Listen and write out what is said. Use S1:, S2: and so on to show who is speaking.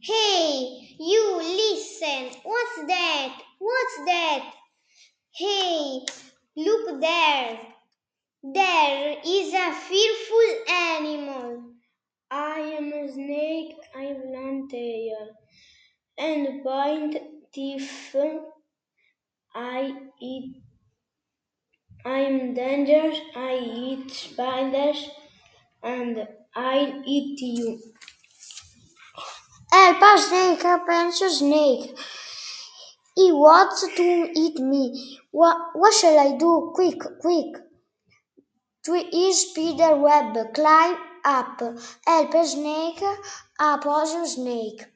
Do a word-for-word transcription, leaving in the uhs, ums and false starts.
S1: Hey, you listen. What's that? What's that? Hey, look there. There is a fearful animal. I am a snake, I have long tail, and point teeth. I eat. I am dangerous. I eat spiders, and I'll eat you. Help, snake! Help, snake! He wants to eat me. What, what shall I do? Quick, quick! Three spider web. Climb up. Help, snake! A poison snake.